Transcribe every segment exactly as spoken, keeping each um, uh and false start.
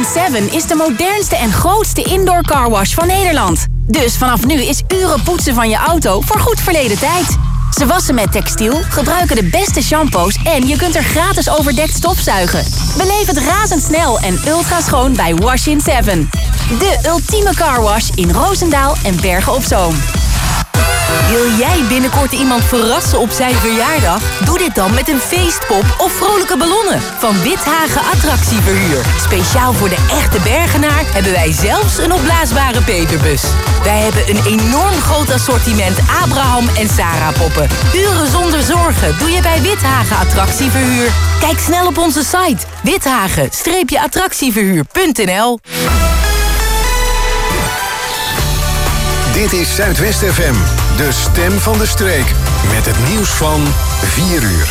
zeven is de modernste en grootste indoor carwash van Nederland. Dus vanaf nu is uren poetsen van je auto voor goed verleden tijd. Ze wassen met textiel, gebruiken de beste shampoos en je kunt er gratis overdekt stofzuigen. Beleef het razendsnel en ultra schoon bij Wash in zeven. De ultieme carwash in Roosendaal en Bergen op Zoom. Wil jij binnenkort iemand verrassen op zijn verjaardag? Doe dit dan met een feestpop of vrolijke ballonnen van Withagen Attractieverhuur. Speciaal voor de echte Bergenaar hebben wij zelfs een opblaasbare Peterbus. Wij hebben een enorm groot assortiment Abraham en Sarah poppen. Uren zonder zorgen doe je bij Withagen Attractieverhuur. Kijk snel op onze site withagen attractieverhuur punt n l. Dit is Zuidwest F M, de stem van de streek. Met het nieuws van vier uur.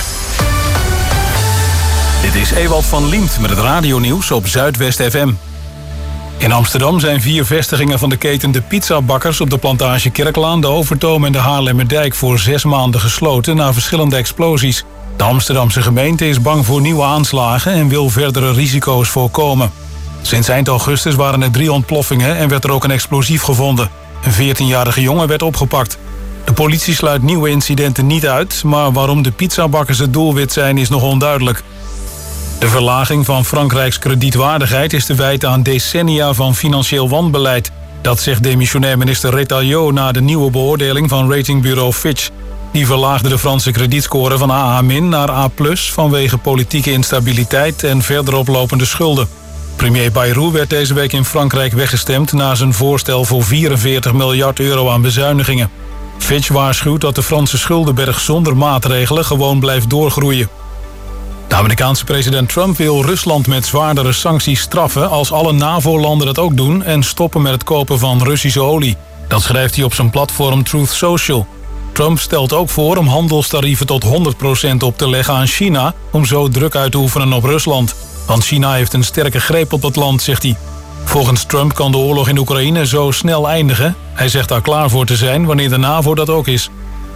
Dit is Ewald van Liemt met het radionieuws op Zuidwest F M. In Amsterdam zijn vier vestigingen van de keten De Pizzabakkers op de Plantage Kerklaan, de Overtoom en de Haarlemmerdijk voor zes maanden gesloten na verschillende explosies. De Amsterdamse gemeente is bang voor nieuwe aanslagen en wil verdere risico's voorkomen. Sinds eind augustus waren er drie ontploffingen en werd er ook een explosief gevonden. Een veertienjarige jongen werd opgepakt. De politie sluit nieuwe incidenten niet uit, maar waarom de pizzabakkers het doelwit zijn is nog onduidelijk. De verlaging van Frankrijks kredietwaardigheid is te wijten aan decennia van financieel wanbeleid. Dat zegt demissionair minister Retailleau na de nieuwe beoordeling van ratingbureau Fitch. Die verlaagde de Franse kredietscore van A A- naar A plus vanwege politieke instabiliteit en verder oplopende schulden. Premier Bayrou werd deze week in Frankrijk weggestemd na zijn voorstel voor vierenveertig miljard euro aan bezuinigingen. Fitch waarschuwt dat de Franse schuldenberg zonder maatregelen gewoon blijft doorgroeien. De Amerikaanse president Trump wil Rusland met zwaardere sancties straffen als alle NAVO-landen dat ook doen en stoppen met het kopen van Russische olie. Dat schrijft hij op zijn platform Truth Social. Trump stelt ook voor om handelstarieven tot honderd procent op te leggen aan China om zo druk uit te oefenen op Rusland. Want China heeft een sterke greep op het land, zegt hij. Volgens Trump kan de oorlog in Oekraïne zo snel eindigen. Hij zegt daar klaar voor te zijn wanneer de NAVO dat ook is.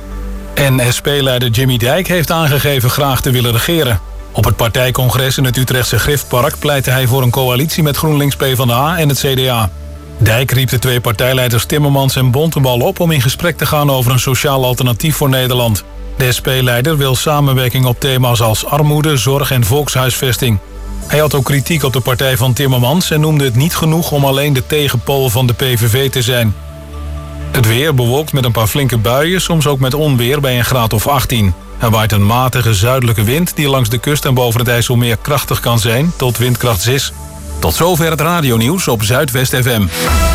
En S P-leider Jimmy Dijk heeft aangegeven graag te willen regeren. Op het partijcongres in het Utrechtse Griftpark pleitte hij voor een coalitie met GroenLinks, PvdA en het C D A. Dijk riep de twee partijleiders Timmermans en Bontebal op om in gesprek te gaan over een sociaal alternatief voor Nederland. De S P-leider wil samenwerking op thema's als armoede, zorg en volkshuisvesting. Hij had ook kritiek op de partij van Timmermans en noemde het niet genoeg om alleen de tegenpool van de P V V te zijn. Het weer bewolkt met een paar flinke buien, soms ook met onweer bij een graad of achttien. Er waait een matige zuidelijke wind die langs de kust en boven het IJsselmeer krachtig kan zijn, tot windkracht zes. Tot zover het radionieuws op Zuidwest F M.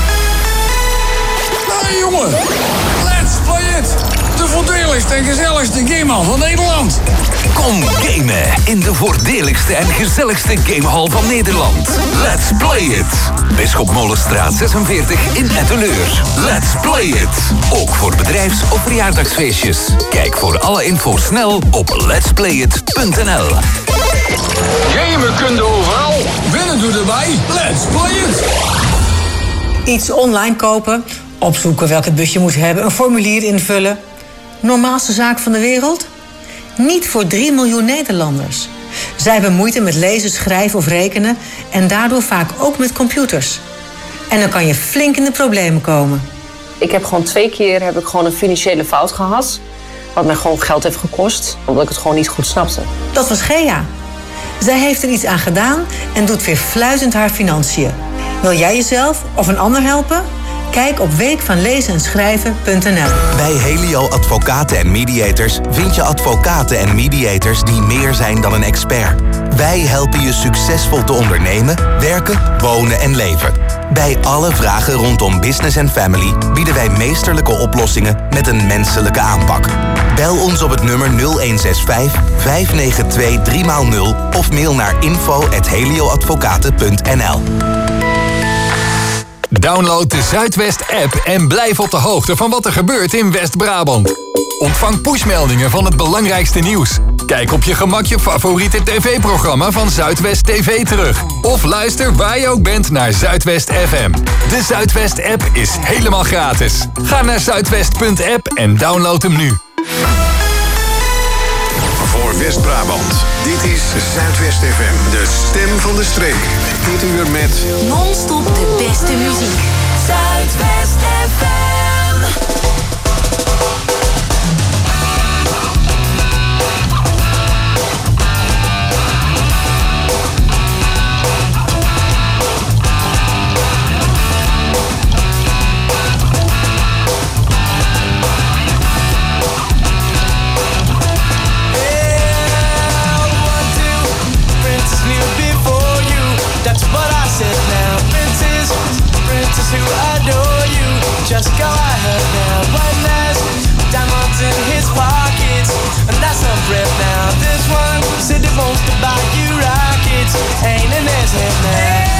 Hey jongen, let's play it! De voordeligste en gezelligste gamehall van Nederland. Kom gamen in de voordeligste en gezelligste gamehall van Nederland. Let's play it! Bisschop Molenstraat zesenveertig in Etteleur. Let's play it! Ook voor bedrijfs- of verjaardagsfeestjes. Kijk voor alle info snel op lets play it punt n l. Gamen kun je overal. Winnen doe erbij. Let's play it! Iets online kopen, opzoeken welk bus je moet hebben, een formulier invullen. Normaalste zaak van de wereld? Niet voor drie miljoen Nederlanders. Zij hebben moeite met lezen, schrijven of rekenen en daardoor vaak ook met computers. En dan kan je flink in de problemen komen. Ik heb gewoon twee keer heb ik gewoon een financiële fout gehad. Wat mij gewoon geld heeft gekost, omdat ik het gewoon niet goed snapte. Dat was Gea. Zij heeft er iets aan gedaan en doet weer fluitend haar financiën. Wil jij jezelf of een ander helpen? Kijk op week van lezen en schrijven punt n l. Bij Helio Advocaten en Mediators vind je advocaten en mediators die meer zijn dan een expert. Wij helpen je succesvol te ondernemen, werken, wonen en leven. Bij alle vragen rondom business en family bieden wij meesterlijke oplossingen met een menselijke aanpak. Bel ons op het nummer nul een zes vijf, vijf negen twee, drie nul of mail naar info at helioadvocaten punt n l. Download de Zuidwest-app en blijf op de hoogte van wat er gebeurt in West-Brabant. Ontvang pushmeldingen van het belangrijkste nieuws. Kijk op je gemak je favoriete tv-programma van Zuidwest T V terug. Of luister waar je ook bent naar Zuidwest F M. De Zuidwest-app is helemaal gratis. Ga naar zuidwest punt app en download hem nu. Voor West-Brabant. Dit is Zuidwest F M, de stem van de streek. Dit uur met... Non-stop de beste muziek. Zuidwest F M. Who adore you, just go ahead now. One has diamonds in his pockets, and that's some breath now. This one said he wants to buy you rockets, ain't in his head now.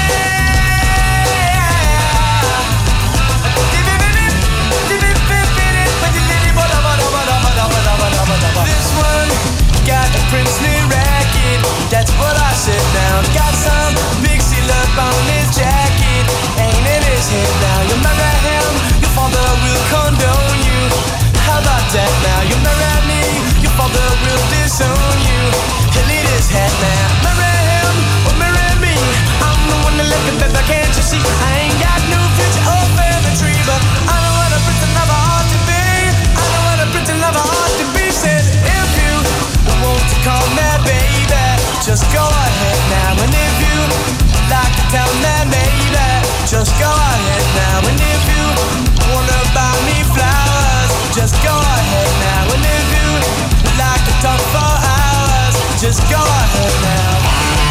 This one got a princely racket, that's what I said now. Got some big seal up on his jacket, ain't in his head now. You marry him, your father will condone you. How about that now? You marry me, your father will disown you. He'll eat his head now. Marry him or marry me, I'm the one that left it better, can't you see? I ain't got no future or family tree, but I know what a pretend lover ought to be. I know what a pretend lover ought to be. Said if you want to call me baby, just go ahead now. And if you like to tell me maybe, just go ahead now. And if you wanna buy me flowers, just go ahead now. And if you like to talk for hours, just go ahead now.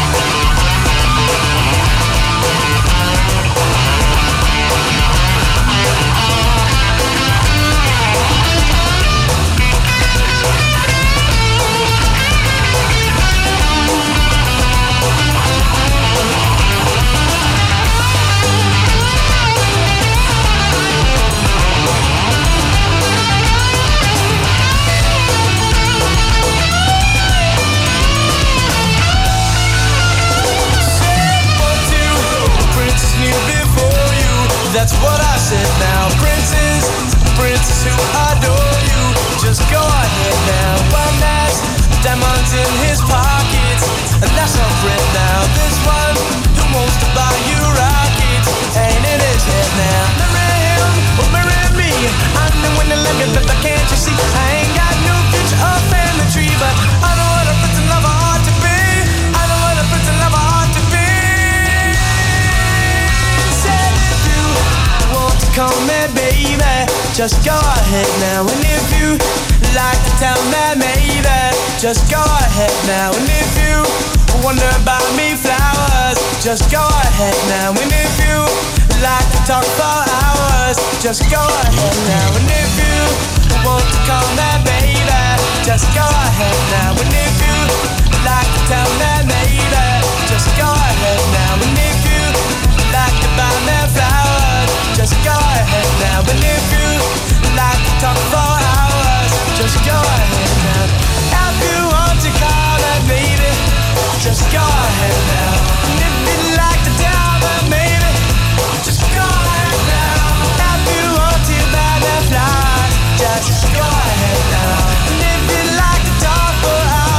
That's what I said now. Princes, princes who adore you, just go ahead now. One has diamonds in his pockets, and that's not bread now. This one who wants to buy you rockets, ain't in his head now. Marry him or marry me, I'm the one that let me live, can't you see? I ain't got no future or family tree, but I know what a pretend lover ought to be. I know what a pretend lover ought to be. Said if you want to call me baby, just go ahead now. And if you like to tell me maybe, just go ahead now. And if you wonder about me flowers, just go ahead now. And if you like to talk for hours, just go ahead now. And if you want to call me baby, just go ahead now. And if you like to tell me maybe, just go ahead now. And if you like to buy me flowers, just go ahead now. And if you like to talk for hours, just go ahead now. If you want to call me baby, just go ahead now. And if you like to tell me maybe, just go ahead now. If you want to buy me flowers, just go ahead now. And if you like to talk for hours,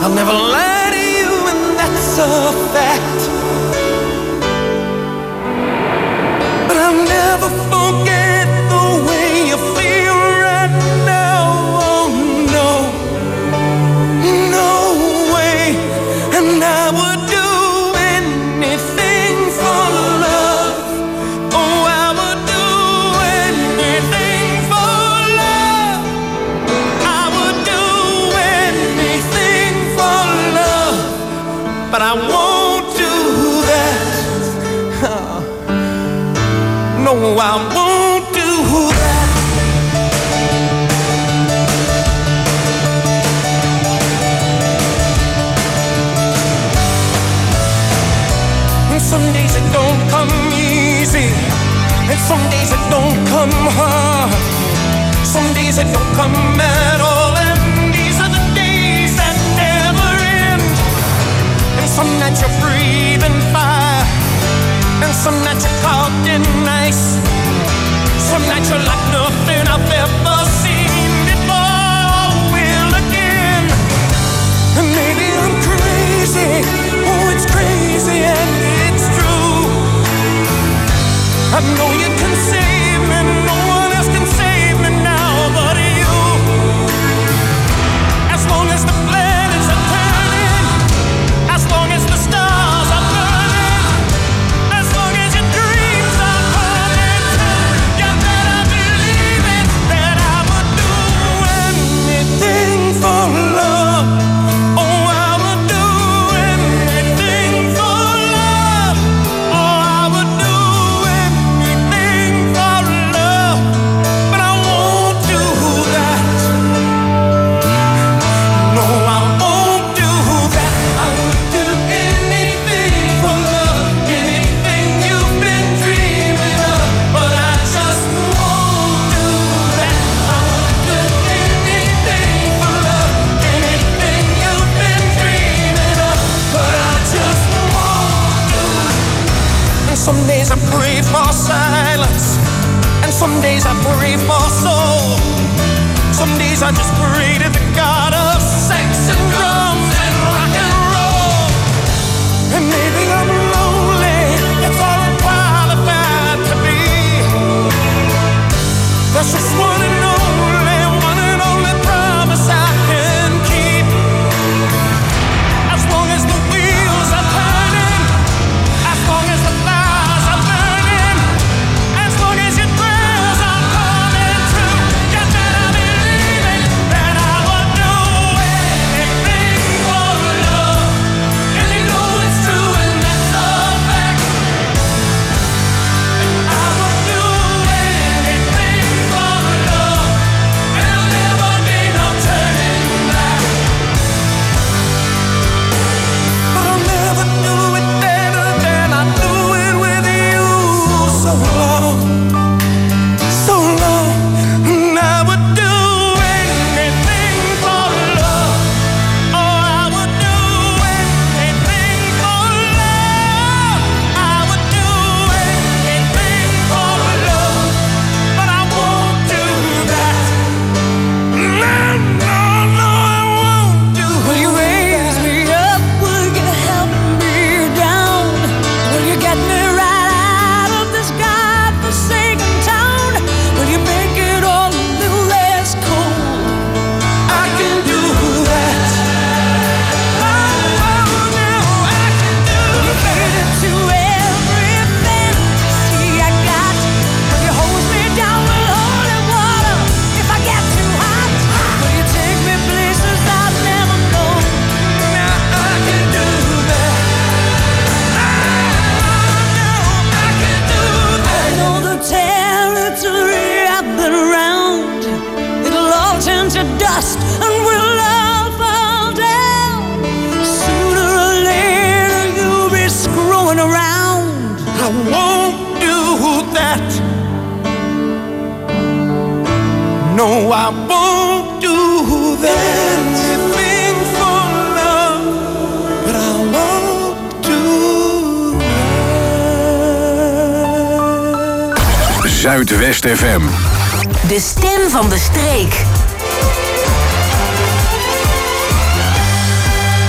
I'll never lie to you, and that's a fact. But I'll never forget the way you feel right now. Oh no, no way. And I would do anything for love. Oh, I would do anything for love. I would do anything for love. But I won't do that. No, I won't do that. And some days it don't come easy, and some days it don't come hard. Some days it don't come at all, and these are the days that never end. And some nights you're breathing fire, and some nights you're caught in ice. Some nights you're like nothing I've ever seen before. Will again. And maybe I'm crazy. Oh, it's crazy and it's true. I know you can save me. No one else can save me now but you. As long as the planets are turning, as long as the stars are burning, as long as your dreams are coming true, you better believe it, that I would do anything for love. Oh, I would do anything for love. Oh, I would do anything for love. But I won't do that. No, I won't do that. I would do anything for love, anything you've been dreaming of. But I just won't do that. I would do anything for love, anything you've been dreaming of. But I just won't do it. And some days I pray for silence, and some days I pray for soul. Some days I just pray to the God of sex and drums and rock and roll. And maybe I'm lonely, that's all I'm qualified to be. There's just one and only, one and only promise I can keep. As long as the wheels are turning, as long as the fires are burning, as long as your prayers are coming true, you better believe it, that I would do anything for love. And you know it's true, and that's a fact. I would do anything for love, and there'll never be no turning back. But I'll never do it better than I do it with you. So long, so long, and I would do anything for love. Oh, I would do anything for love. I would do anything for love, but I won't do that. No, no, no, I won't do that. Will you raise me up? Will you help me down? Will you get me right out of this godforsaken town? Will you make it all a little less cold? I can do that. Oh, oh, no, I can do that. Will you cater to every fantasy I got? Will you hold me down with holy water if I get too hot? Will you take me places I've never known? Now I can do that. Oh, no, I can do that. I know the territory I've been around. It'll all turn to dust and we'll all fall down. Sooner or later you'll be screwing around. I won't do that. No, I won't do that. Anything for love, but I won't do that. Zuidwest F M. De stem van de streek.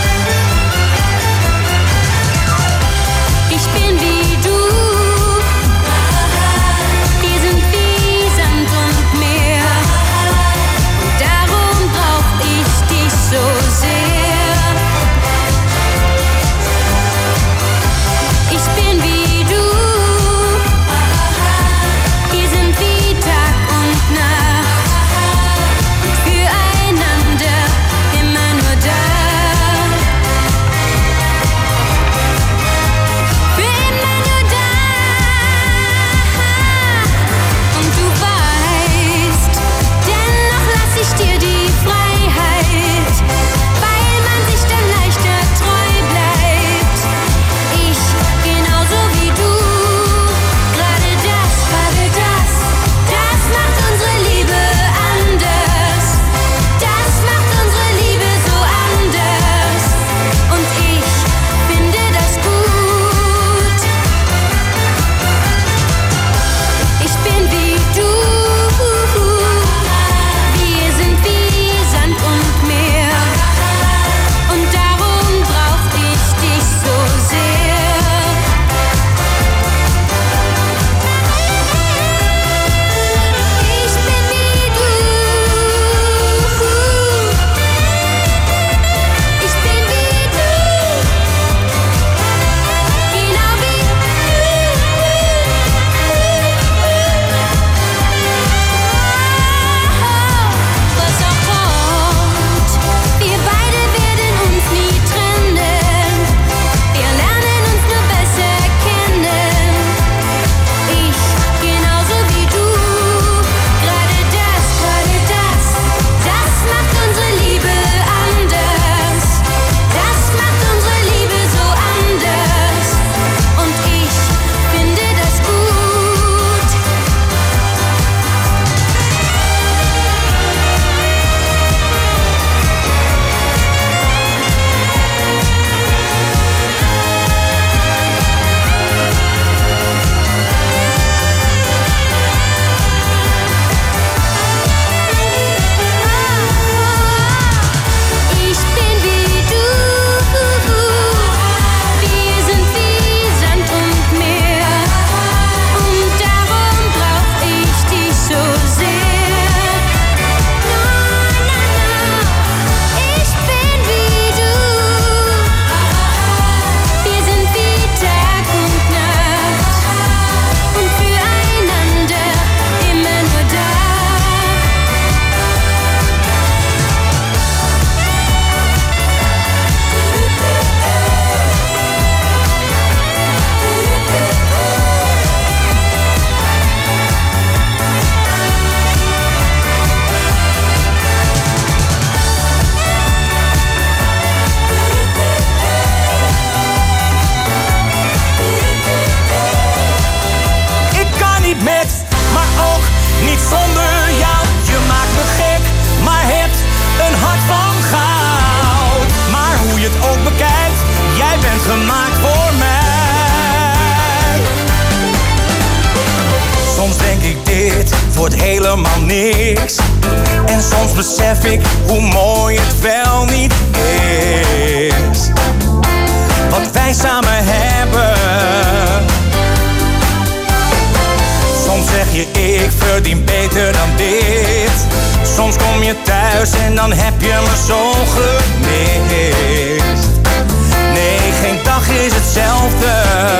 En soms besef ik hoe mooi het wel niet is wat wij samen hebben. Soms zeg je ik verdien beter dan dit. Soms kom je thuis en dan heb je me zo gemist. Nee, geen dag is hetzelfde.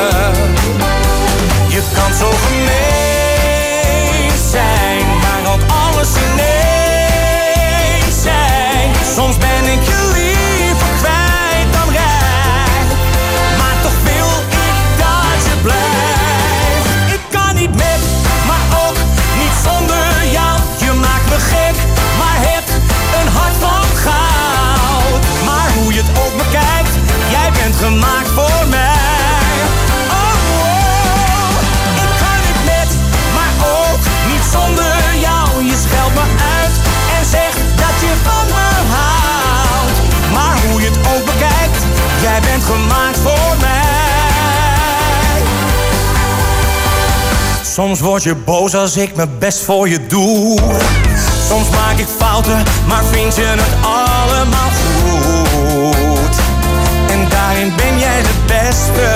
Je kan zo gemeen zijn, maar ook alles ineens zijn. Soms ben ik je liever kwijt dan rijk, maar toch wil ik dat je blijft. Ik kan niet met, maar ook niet zonder jou. Je maakt me gek, maar heb een hart van goud. Maar hoe je het ook bekijkt, jij bent gemaakt voor mij. Zonder jou, je scheldt me uit en zegt dat je van me houdt. Maar hoe je het ook bekijkt, jij bent gemaakt voor mij. Soms word je boos als ik mijn best voor je doe. Soms maak ik fouten, maar vind je het allemaal goed. En daarin ben jij de beste.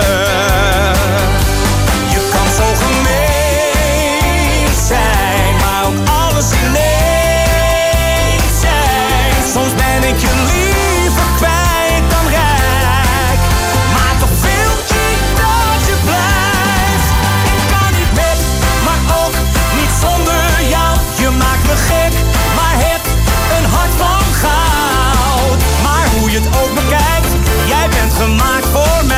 Je kan zo gemeen zijn, maar ook alles ineens zijn. Soms ben ik je liever kwijt dan rijk, maar toch wil ik dat je blijft. Ik kan niet met, maar ook niet zonder jou. Je maakt me gek, maar heb een hart van goud. Maar hoe je het ook bekijkt, jij bent gemaakt voor mij.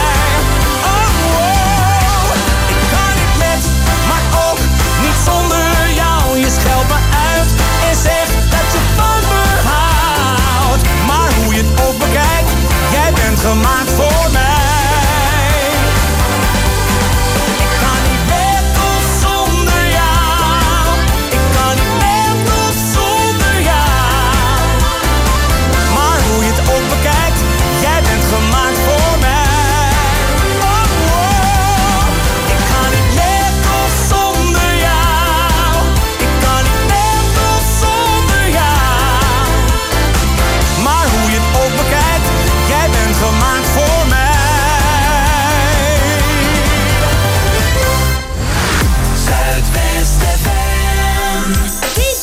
Zonder jou, je scheldt me uit en zegt dat je van me houdt. Maar hoe je het ook bekijkt, jij bent gemaakt voor mij. Ik kan niet met of zonder jou. Ik kan niet met of zonder jou. Maar hoe je het ook bekijkt, jij bent gemaakt voor mij. Gemaakt voor mij. Zuidwest F M. D J,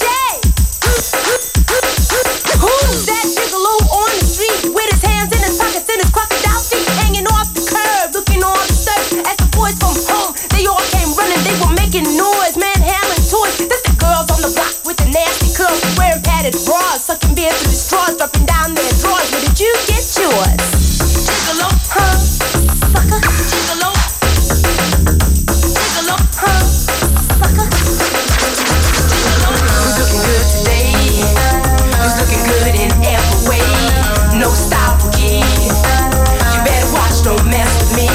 who's that gigolo on the street with his hands in his pockets and his crocodile feet hanging off the curb, looking all absurd as the boys from home? They all came running, they were making noise, manhandling toys. That's the girls on the block with the nasty curls, wearing padded bras, sucking beer through the straws, dropping down their drawers. Where did you get yours? Gigolo, huh? Sucker, gigolo. Gigolo, huh? Sucker. Gigolo. Who's looking good today? Who's looking good in every way? No style for key. You better watch, don't mess with me.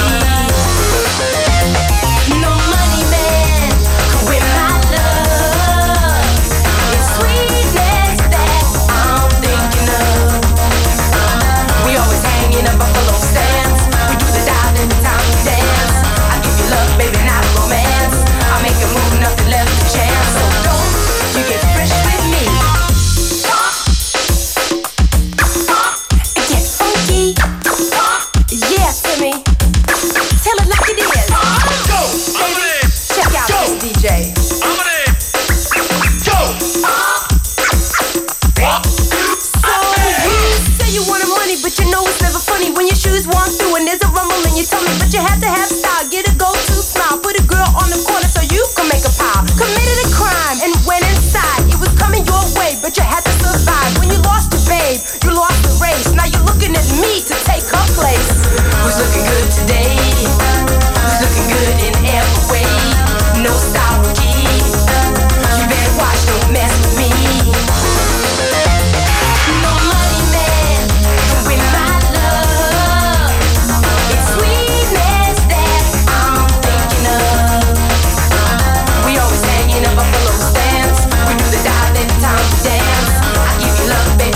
No money man could win my love. It's sweetness that I'm thinking of. We always hanging up buffalo stands. We do the dial every time we dance. I give you love, baby, not romance. I make a move, nothing left to chance. So don't you get fresh with me. Get funky. Yeah, Timmy. Tell it like it is. Go, baby. Check out this D J. I'm on it. Go. So you say you wanted money, but you know it's never funny when your shoes walk through and there's a rumble in your tummy. But you have to have style, get a go-to smile, put a girl on the corner so you can make a pile. Committed a crime and went inside. It was coming your way, but you had to survive. When you lost your babe, you lost the race. Now you're looking at me to take her place. Who's looking good today? Who's looking good in every way? No style key. You better watch, don't mess with me. No money man can win my love. It's sweetness that I'm thinking of. We always hanging up buffalo stands. We do the dive every time we dance. I give you love, baby.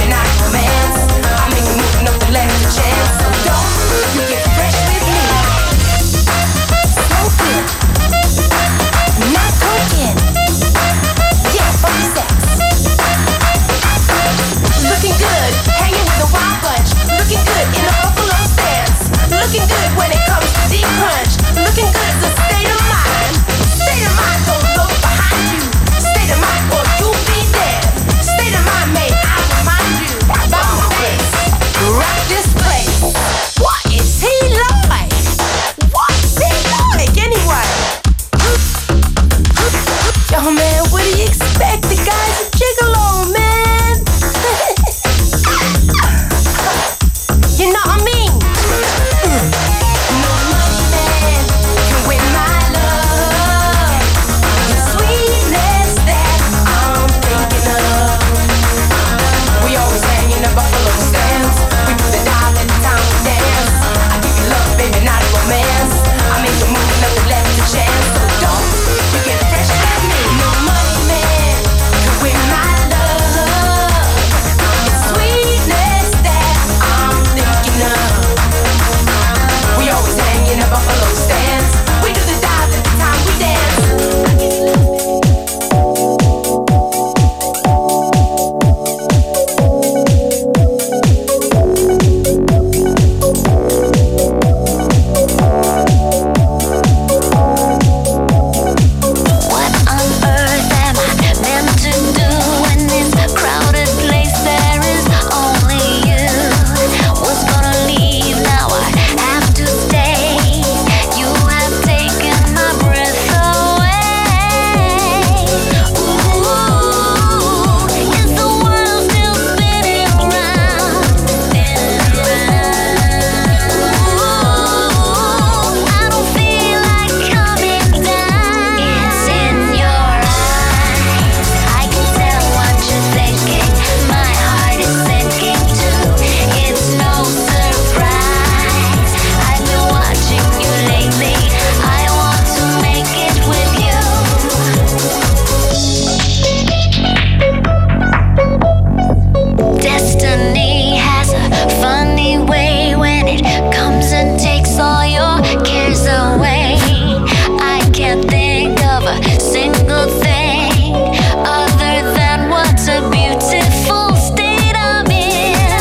night comes and takes all your cares away. I can't think of a single thing other than what's a beautiful state I'm in.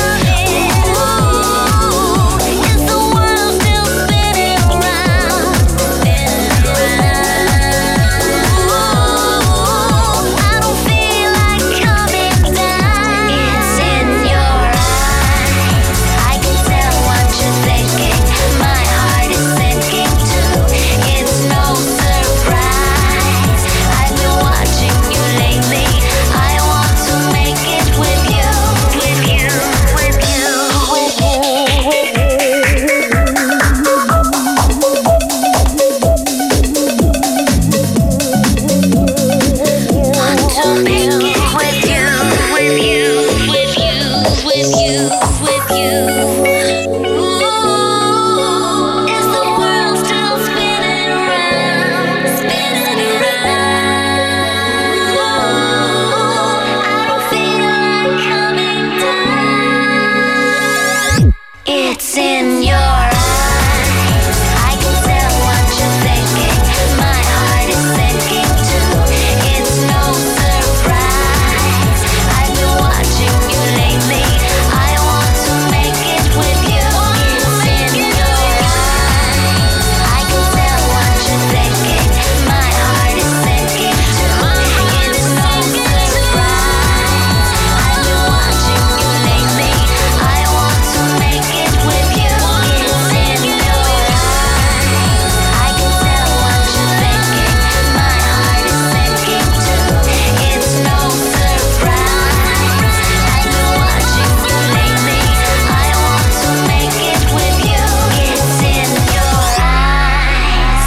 Ooh, is the world still spinning round, spinning round? Ooh, I don't feel like coming down. It's in your eyes, I can tell what you're thinking. My heart is sinking too. It's no surprise, I've been watching you lately. I want to make it with you, with you, with you, with you, with you. Want to make it with you, with you, with you, with you, with you. Ooh, is the world still spinning around, spinning around? Ooh, I don't feel like coming down. It's in your eyes, I can tell what you're thinking. My heart is sinking too. It's no surprise, I've been watching you lately. I want to make it with you. It's in your eyes, I can tell what you're thinking. My heart is sinking too. It's no surprise, I've been watching you lately. I want to make it with you. It's in your eyes, I can tell what you're thinking. My heart is sinking too. It's no surprise, I've been watching you lately. I want to make it with you. It's in your eyes.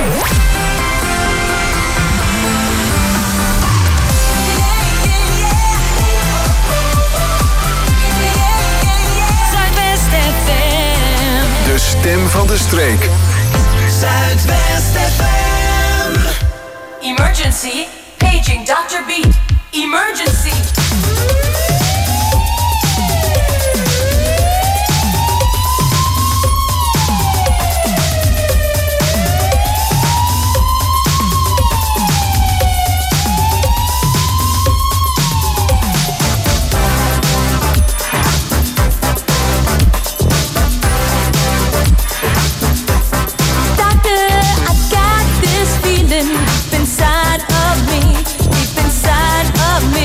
Zuidwest F M. De stem van de streek. Zuidwest F M. Emergency, paging doctor Beat. Emergency. Doctor, I got this feeling deep inside of me, deep inside of me.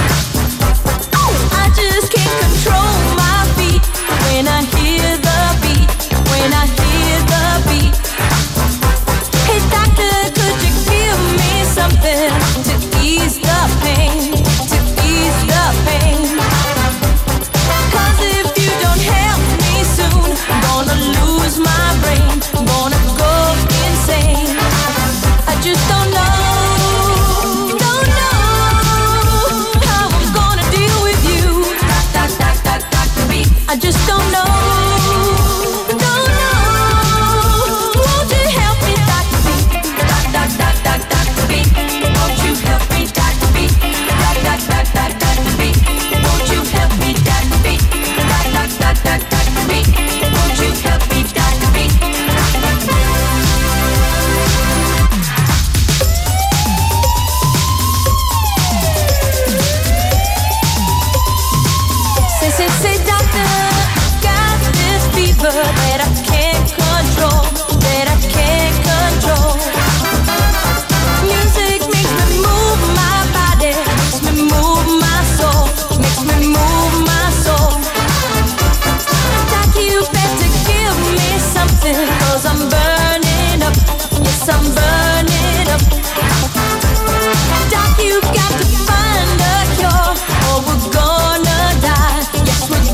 I just can't control my feet when I hear the beat, when I hear the beat. Hey doctor, could you give me something to ease the pain, to ease the pain? 'Cause if you don't help me soon, I'm gonna lose my brain, I'm gonna go insane. I just don't know, don't know how I'm gonna deal with you. Doc, doc, doc, doc, Doctor Beat. I just don't know, don't know. Won't you help me, Doctor Beat? Doc, doc, doc, doc, Doctor Beat. Won't you help me, Doctor Beat? Doc, doc, doc, doc, Doctor Beat. Won't you help me, Doctor Beat? Doc, doc, doc, doc, Doctor Beat. Won't you help me, Doctor Beat? Say, say, say, doctor, got this fever that I can't control, that I can't control. Music makes me move my body, makes me move my soul, makes me move my soul. Doc, you better give me something, 'cause I'm burning up, yes, I'm burning up. Doc, you got to find a cure, or we're gonna die, yes, we're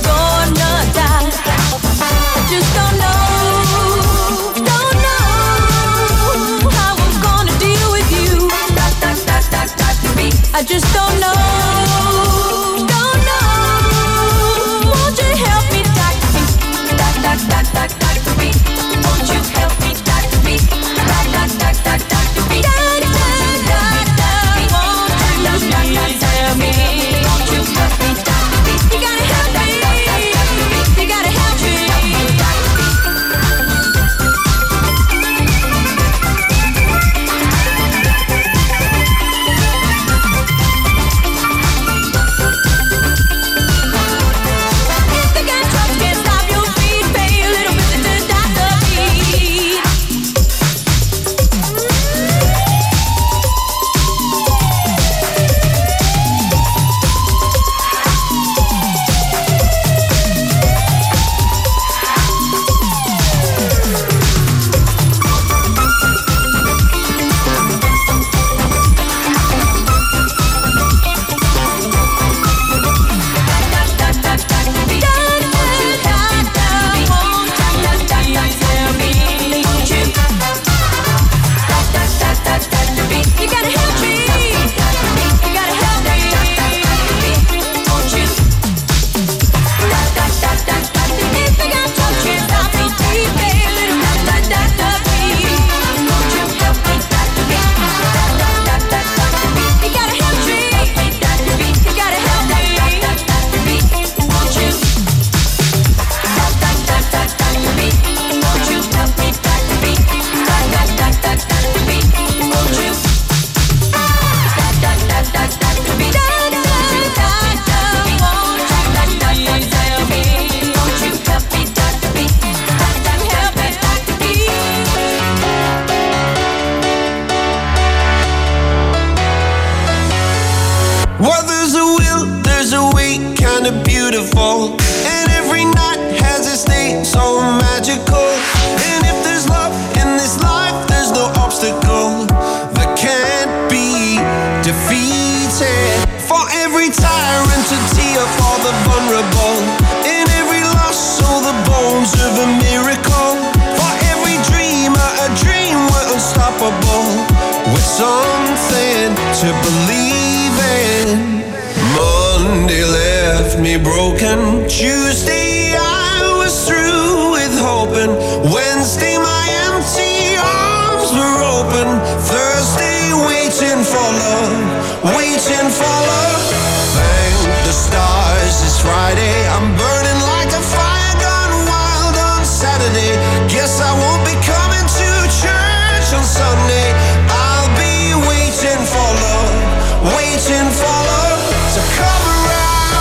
beautiful. And every night has its day so magical. And if there's love in this life, there's no obstacle that can't be defeated. For every tyrant to tear for the vulnerable. In every loss, so the bones of a miracle. For every dreamer, a dream we're unstoppable. With something to believe in. Monday left me broken. Tuesday I was through with hoping. Wednesday my empty arms were open. Thursday waiting for love, waiting for love. Thank the stars it's Friday. I'm burning like a fire gone wild on Saturday. Guess I won't be coming to church on Sunday. I'll be waiting for love, waiting for love to come around.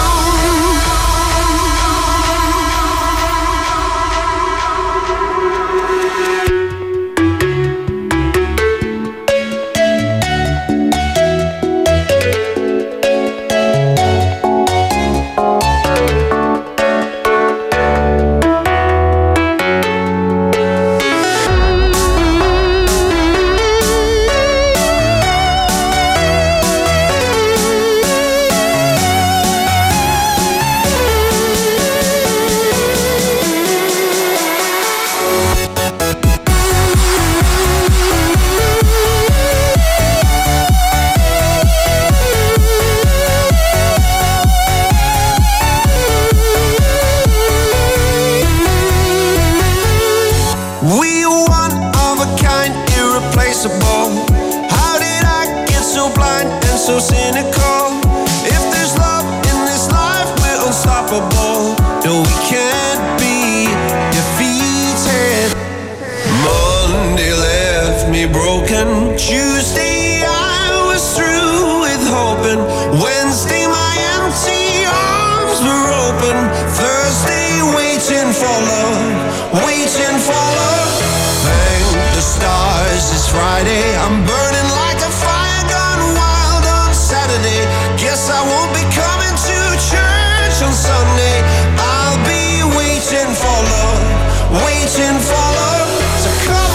So cynical. If there's love in this life, we're unstoppable. No, we can't be defeated. Monday left me broken. Tuesday I was through with hoping. Wednesday my empty arms were open. Thursday waiting for love, waiting for love. Thank the stars it's Friday. I'm burning like a fire gone wild on Saturday. Guess I won't be coming to church on Sunday. I'll be waiting for love, waiting for love to come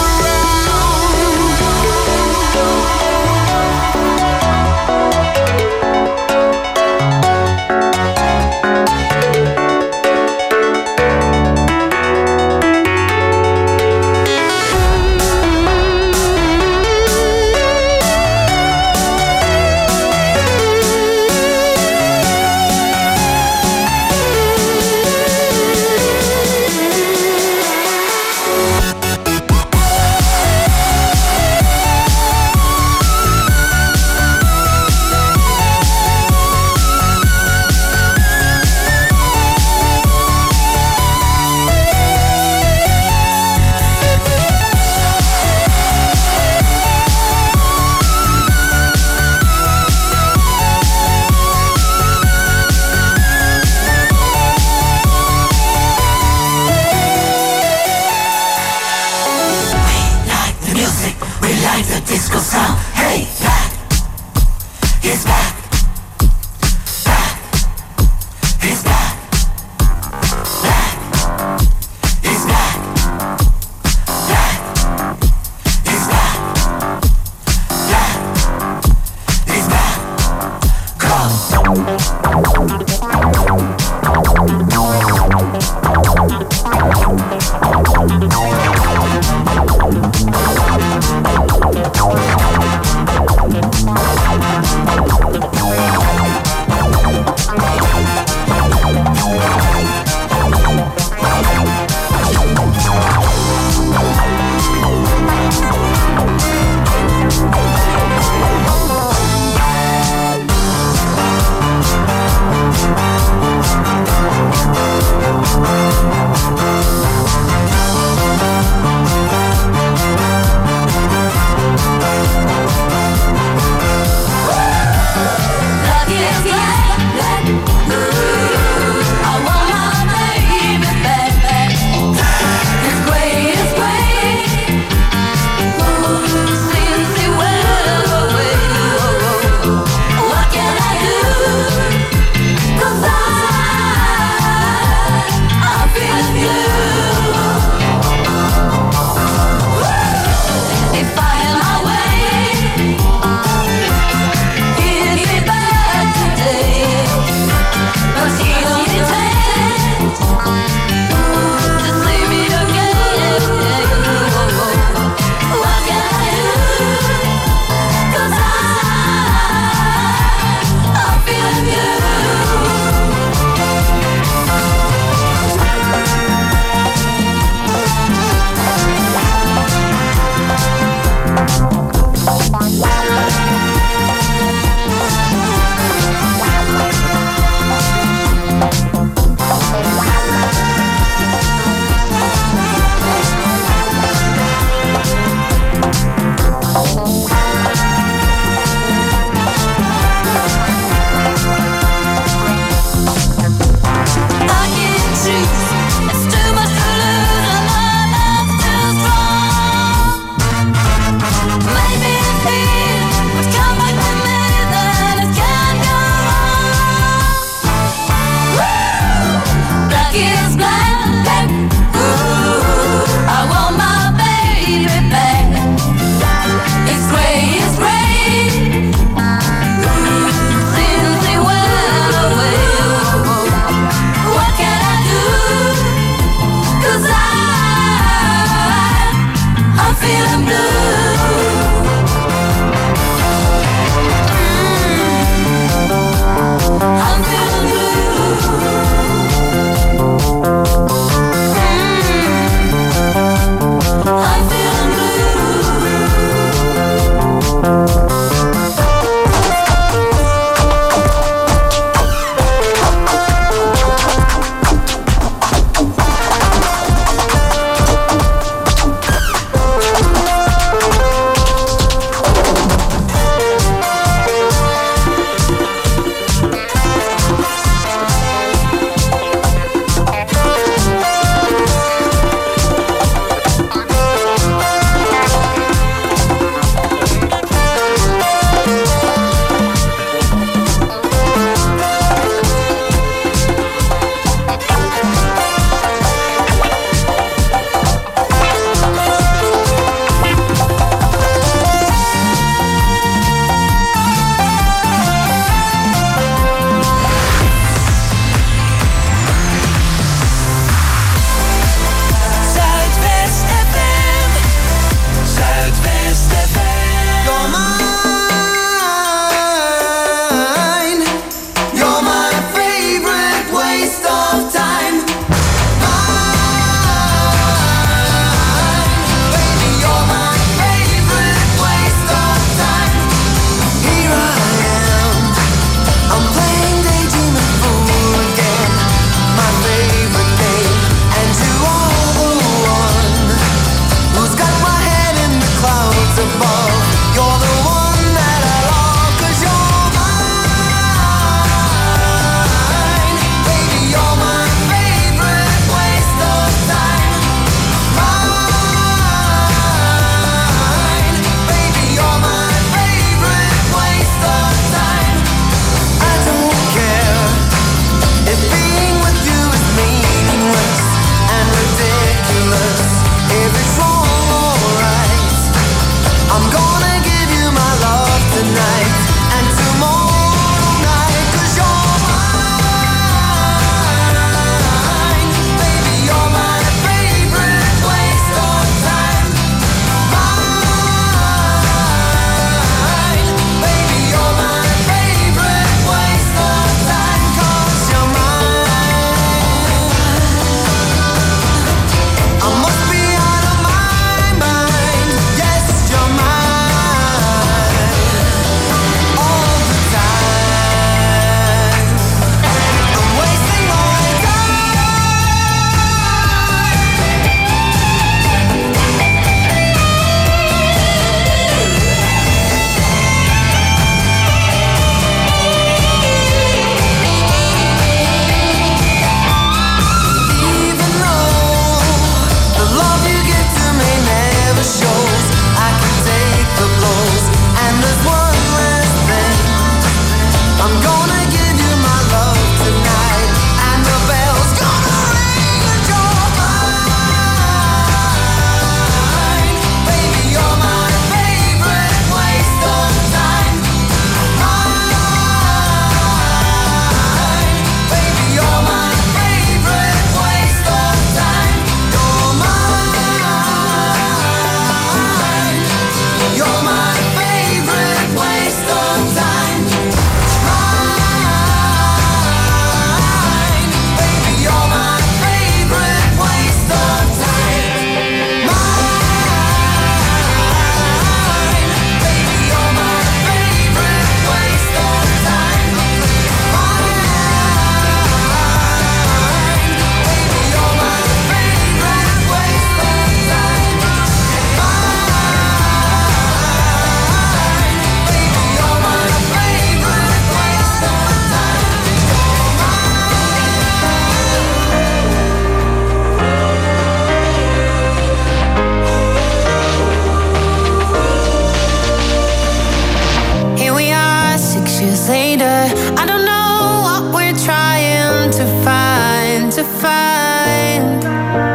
find.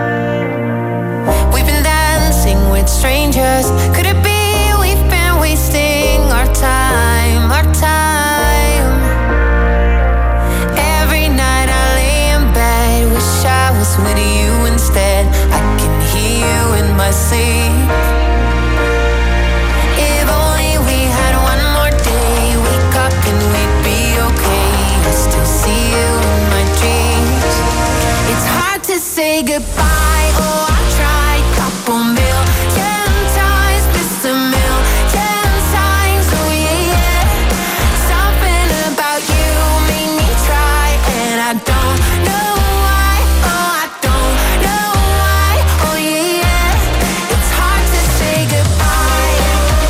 We've been dancing with strangers. Could it be we've been wasting our time, our time? Every night I lay in bed, wish I was with you instead. I can hear you in my sleep. If only we had one more day, wake up and we'd be okay. I still see you in my dreams. It's hard to say goodbye. Oh, I tried couple million times, missed a million times. Oh yeah, yeah. Something about you made me try, and I don't know why. Oh, I don't know why. Oh yeah, yeah. It's hard to say goodbye.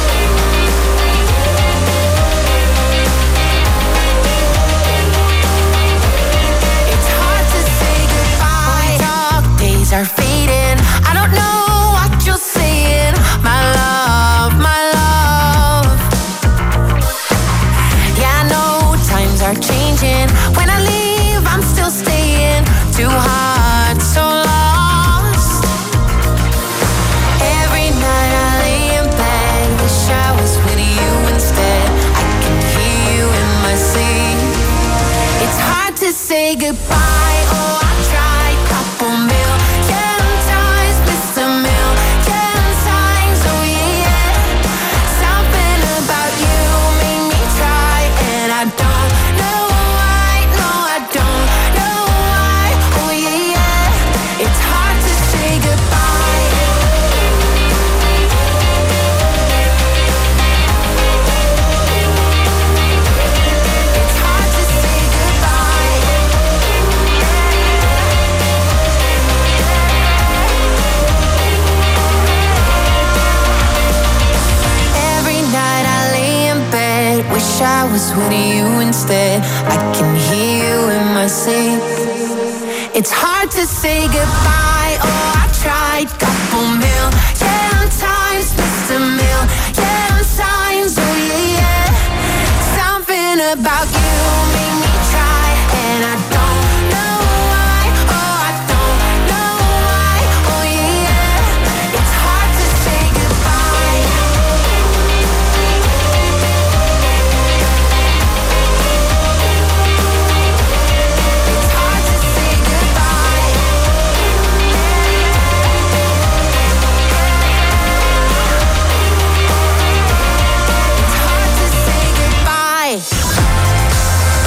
It's hard to say goodbye. Dark days are fading. I don't know what you're saying. My love, my love. Yeah, I know times are changing. When I leave, I'm still staying. Too hard, so lost. Every night I lay in bed, wish I was with you instead. I can hear you in my sleep. It's hard to say goodbye. Oh, I tried couple million times, missed a million times. Oh yeah, yeah. Something about you made me try, and I don't know why. No, I don't know why. Oh yeah, yeah. It's hard to say goodbye. It's hard to say goodbye. Every night I lay in bed, wish I was with you instead. I can hear you in my sleep. It's hard to say goodbye. Oh, I tried couple million times, missed a million times. Oh yeah, yeah. Something about you made me try, and I don't know why. Oh, I don't know why. Oh yeah, yeah. It's hard to say goodbye. It's hard to say goodbye. It's hard to say goodbye.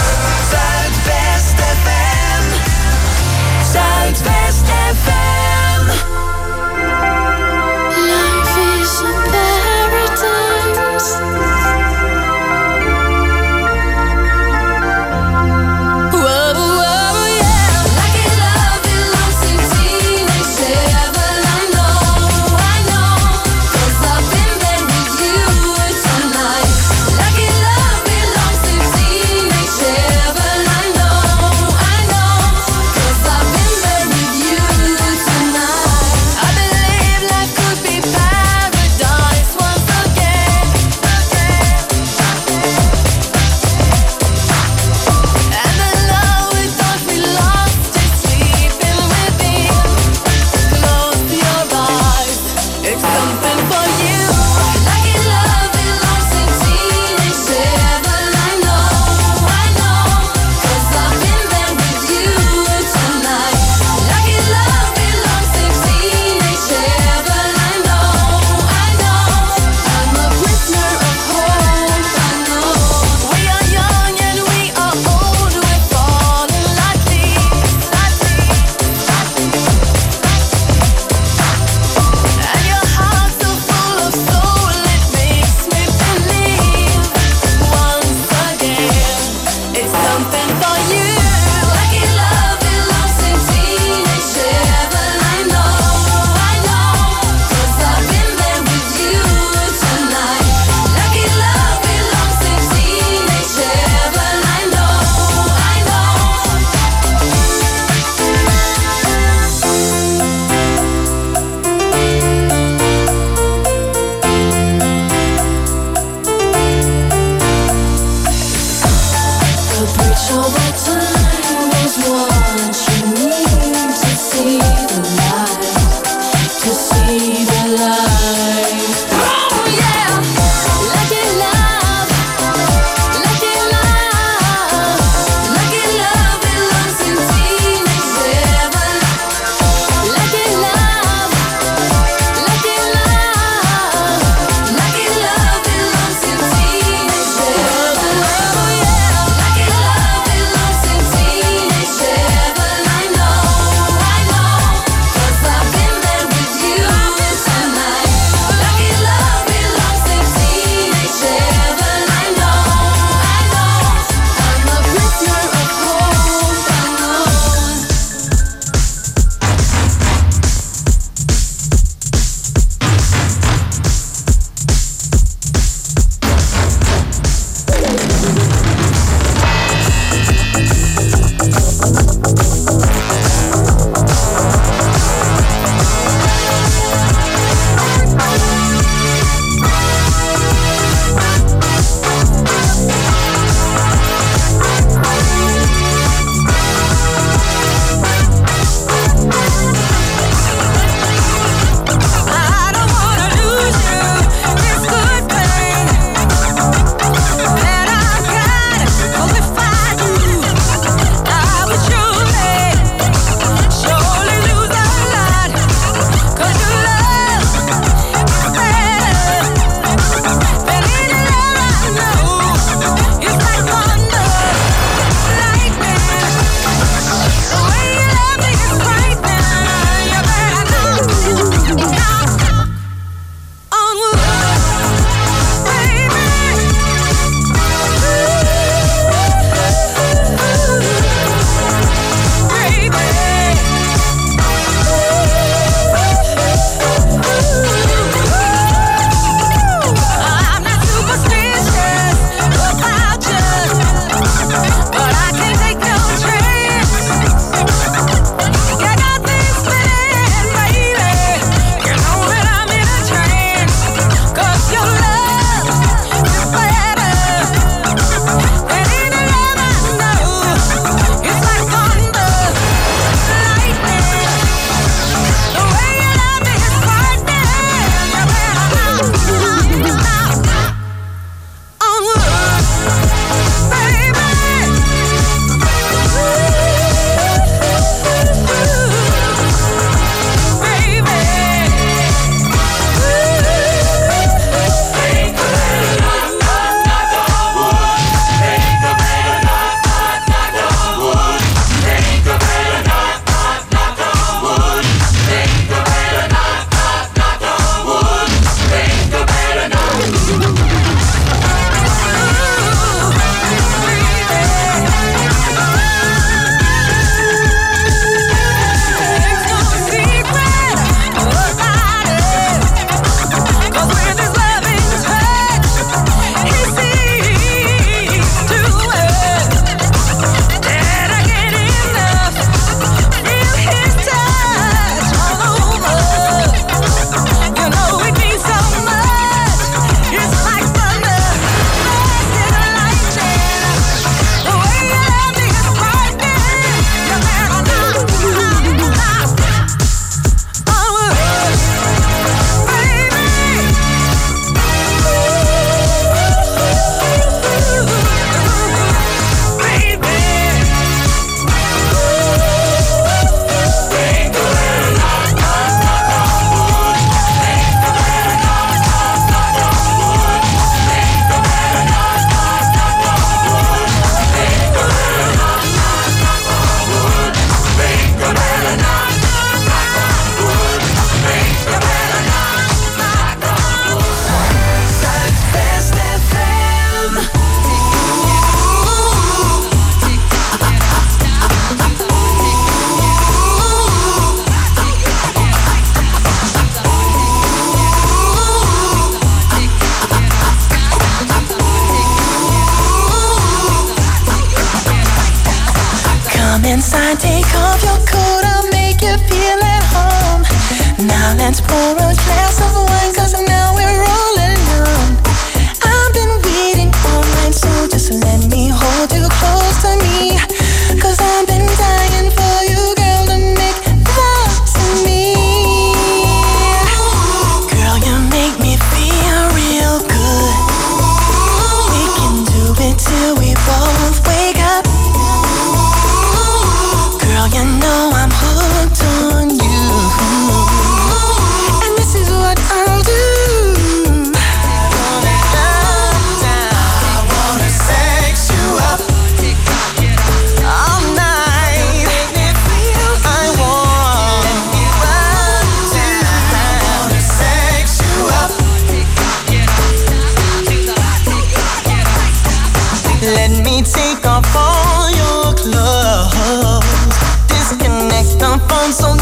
phone, so